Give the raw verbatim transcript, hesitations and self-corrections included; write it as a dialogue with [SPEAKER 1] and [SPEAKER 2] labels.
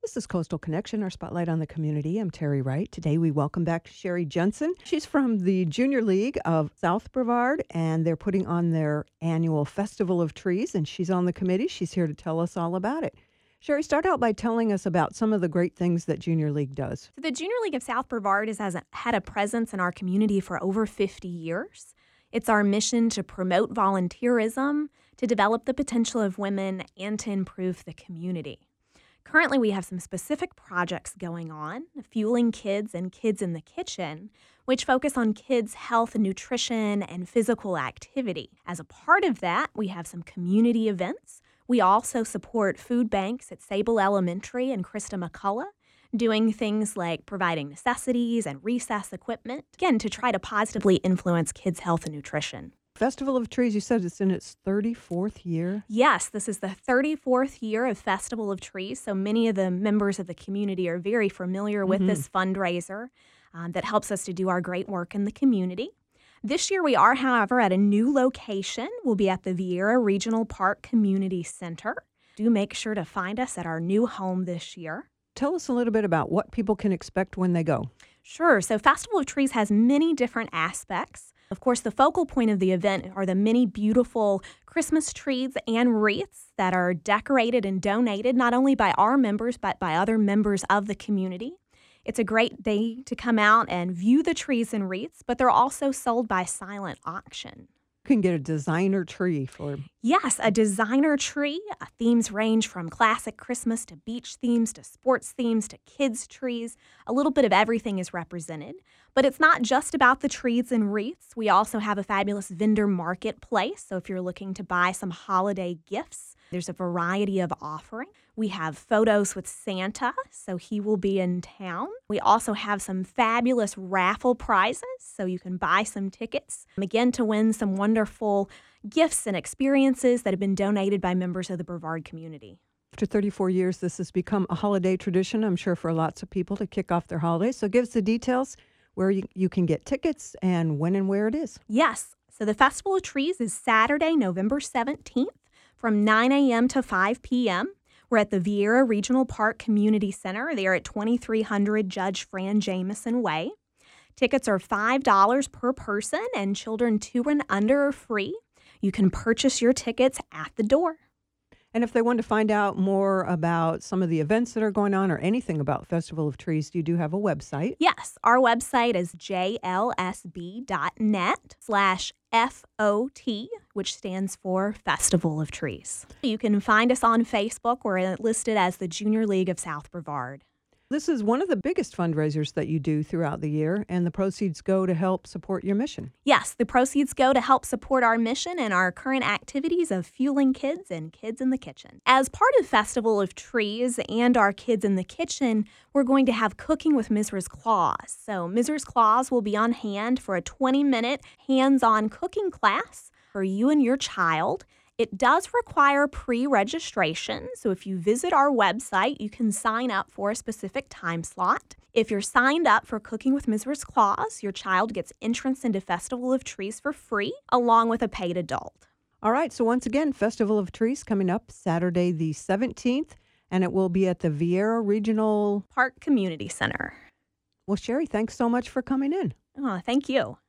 [SPEAKER 1] This is Coastal Connection, our spotlight on the community. I'm Terry Wright. Today we welcome back Sherry Jensen. She's from the Junior League of South Brevard, and they're putting on their annual Festival of Trees, and she's on the committee. She's here to tell us all about it. Sherry, start out by telling us about some of the great things that Junior League does.
[SPEAKER 2] So the Junior League of South Brevard has, has a, had a presence in our community for over fifty years. It's our mission to promote volunteerism, to develop the potential of women, and to improve the community. Currently, we have some specific projects going on, Fueling Kids and Kids in the Kitchen, which focus on kids' health, nutrition, and physical activity. As a part of that, we have some community events. We also support food banks at Sable Elementary and Christa McCullough, doing things like providing necessities and recess equipment, again, to try to positively influence kids' health and nutrition.
[SPEAKER 1] Festival of Trees, you said it's in its thirty-fourth year?
[SPEAKER 2] Yes, this is the thirty-fourth year of Festival of Trees, so many of the members of the community are very familiar with
[SPEAKER 1] Mm-hmm.
[SPEAKER 2] this fundraiser um, that helps us to do our great work in the community. This year we are, however, at a new location. We'll be at the Viera Regional Park Community Center. Do make sure to find us at our new home this year.
[SPEAKER 1] Tell us a little bit about what people can expect when they go.
[SPEAKER 2] Sure. So Festival of Trees has many different aspects. Of course, the focal point of the event are the many beautiful Christmas trees and wreaths that are decorated and donated not only by our members, but by other members of the community. It's a great day to come out and view the trees and wreaths, but they're also sold by silent auction.
[SPEAKER 1] You can get a designer tree for...
[SPEAKER 2] Yes, a designer tree. Uh, themes range from classic Christmas to beach themes to sports themes to kids' trees. A little bit of everything is represented. But it's not just about the trees and wreaths. We also have a fabulous vendor marketplace. So if you're looking to buy some holiday gifts, there's a variety of offering. We have photos with Santa, so he will be in town. We also have some fabulous raffle prizes, so you can buy some tickets, again, to win some wonderful gifts and experiences that have been donated by members of the Brevard community.
[SPEAKER 1] After thirty-four years, this has become a holiday tradition, I'm sure, for lots of people to kick off their holidays. So give us the details where you, you can get tickets and when and where it is.
[SPEAKER 2] Yes, so the Festival of Trees is Saturday, November seventeenth from nine a.m. to five p.m. We're at the Viera Regional Park Community Center. They are at twenty-three hundred Judge Fran Jameson Way. Tickets are five dollars per person, and children two and under are free. You can purchase your tickets at the door.
[SPEAKER 1] And if they want to find out more about some of the events that are going on or anything about Festival of Trees, you do have a website.
[SPEAKER 2] Yes, our website is j l s b dot net slash F O T, which stands for Festival of Trees. You can find us on Facebook. We're listed as the Junior League of South Brevard.
[SPEAKER 1] This is one of the biggest fundraisers that you do throughout the year, and the proceeds go to help support your mission.
[SPEAKER 2] Yes, the proceeds go to help support our mission and our current activities of Fueling Kids and Kids in the Kitchen. As part of Festival of Trees and our Kids in the Kitchen, we're going to have Cooking with Missus Claus. So Missus Claus will be on hand for a twenty-minute hands-on cooking class for you and your child. It does require pre-registration, so if you visit our website, you can sign up for a specific time slot. If you're signed up for Cooking with Missus Claus, your child gets entrance into Festival of Trees for free, along with a paid adult.
[SPEAKER 1] All right, so once again, Festival of Trees coming up Saturday the seventeenth, and it will be at the Viera Regional
[SPEAKER 2] Park Community Center.
[SPEAKER 1] Well, Sherry, thanks so much for coming in.
[SPEAKER 2] Oh, thank you.